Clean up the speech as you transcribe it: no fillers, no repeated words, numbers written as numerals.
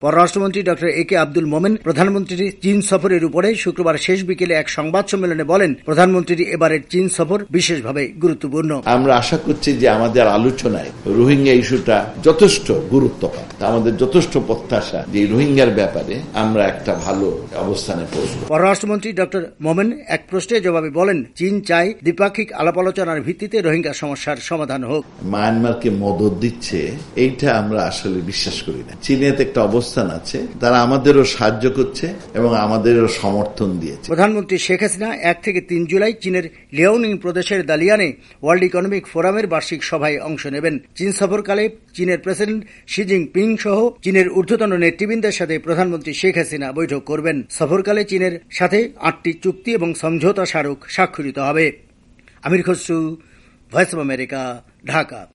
পররাষ্ট্রমন্ত্রী doctor A K Abdul Momen প্রধানমন্ত্রীর চীন সফরের উপরে শুক্রবার শেষ বিকেলে এক সংবাদ সম্মেলনে বলেন, প্রধানমন্ত্রীর এবারের চীন সফর বিশেষভাবে গুরুত্বপূর্ণ। আমরা আশা করছি যে আমাদের আলোচনায় রোহিঙ্গা ইস্যুটা যথেষ্ট গুরুত্ব পায়। আমাদের যথেষ্ট প্রত্যাশা যে রোহিঙ্গার ব্যাপারে আমরা একটা ভালো অবস্থানে পৌঁছব। পররাষ্ট্রমন্ত্রী ডক্টর মোমেন এক প্রশ্নের জবাবে বলেন, চীন চায় দ্বিপাক্ষিক আলাপ আলোচনার ভিত্তিতে রোহিঙ্গা সমস্যার সমাধান হোক। মায়ানমারকে মদদ দিচ্ছে এইটা আমরা আসলে বিশ্বাস করি না। চীনের একটা অবস্থান আছে, তারা আমাদেরও সাহায্য করছে এবং আমাদেরও সমর্থন দিয়েছে। প্রধানমন্ত্রী শেখ হাসিনা 1 থেকে 3 জুলাই চীনের লিয়াওনিং প্রদেশের দালিয়ানে ওয়ার্ল্ড ইকোনমিক ফোরামের বার্ষিক সভায় অংশ নেবেন। চীন সফরকালে চীনের প্রেসিডেন্ট শি জিনপিং সহ চীনের ঊর্ধ্বতন নেতৃবৃন্দের সাথে প্রধানমন্ত্রী শেখ হাসিনা বৈঠক করবেন। সফরকালে চীনের সাথে 8টি চুক্তি এবং সমঝোতা স্মারক স্বাক্ষরিত হবে। Amir Khasru, voice of America, Dhaka.